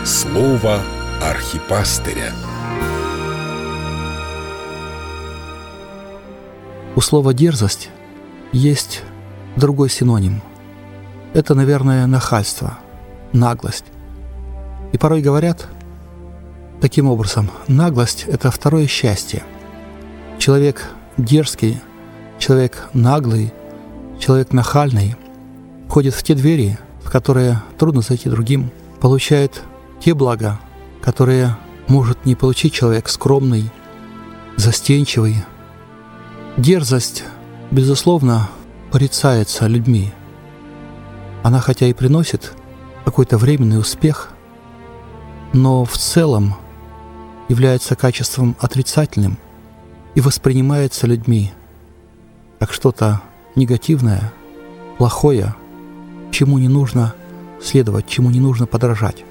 Слово архипастыря. У слова «дерзость» есть другой синоним. Это, наверное, нахальство, наглость. И порой говорят таким образом: наглость — это второе счастье. Человек дерзкий, человек наглый, человек нахальный входит в те двери, в которые трудно зайти другим, получает те блага, которые может не получить человек скромный, застенчивый. Дерзость, безусловно, порицается людьми. Она хотя и приносит какой-то временный успех, но в целом является качеством отрицательным и воспринимается людьми как что-то негативное, плохое, чему не нужно следовать, чему не нужно подражать.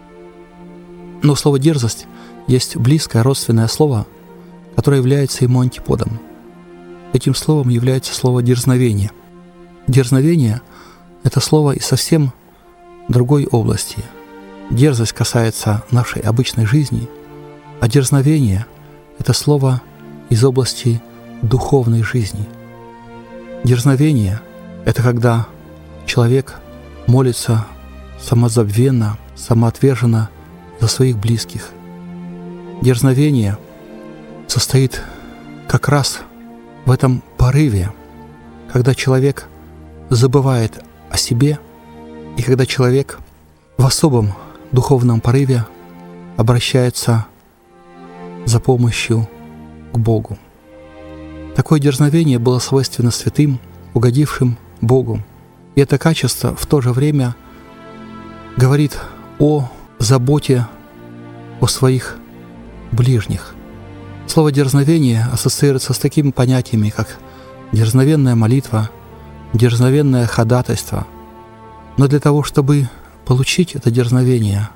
Но слово «дерзость» есть близкое родственное слово, которое является ему антиподом. Этим словом является слово «дерзновение». Дерзновение — это слово из совсем другой области. Дерзость касается нашей обычной жизни, а дерзновение — это слово из области духовной жизни. Дерзновение — это когда человек молится самозабвенно, самоотверженно за своих близких. Дерзновение состоит как раз в этом порыве, когда человек забывает о себе и когда человек в особом духовном порыве обращается за помощью к Богу. Такое дерзновение было свойственно святым, угодившим Богу. И это качество в то же время говорит о заботе о своих ближних. Слово «дерзновение» ассоциируется с такими понятиями, как дерзновенная молитва, дерзновенное ходатайство. Но для того, чтобы получить это дерзновение,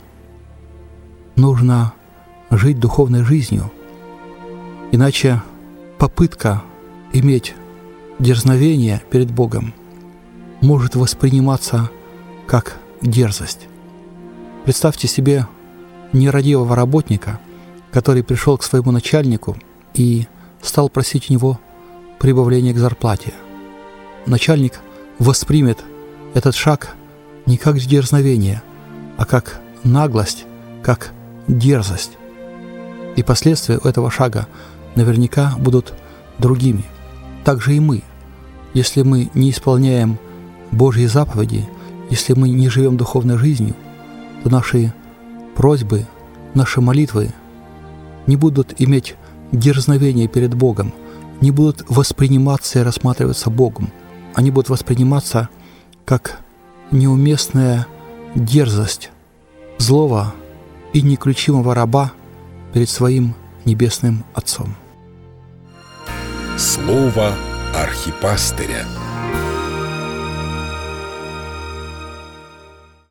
нужно жить духовной жизнью. Иначе попытка иметь дерзновение перед Богом может восприниматься как дерзость. Представьте себе нерадивого работника, который пришел к своему начальнику и стал просить у него прибавления к зарплате. Начальник воспримет этот шаг не как дерзновение, а как наглость, как дерзость. И последствия этого шага наверняка будут другими. Так же и мы. Если мы не исполняем Божьи заповеди, если мы не живем духовной жизнью, то наши просьбы, наши молитвы не будут иметь дерзновения перед Богом, не будут восприниматься и рассматриваться Богом. Они будут восприниматься как неуместная дерзость злого и неключимого раба перед своим небесным Отцом. Слово архипастыря.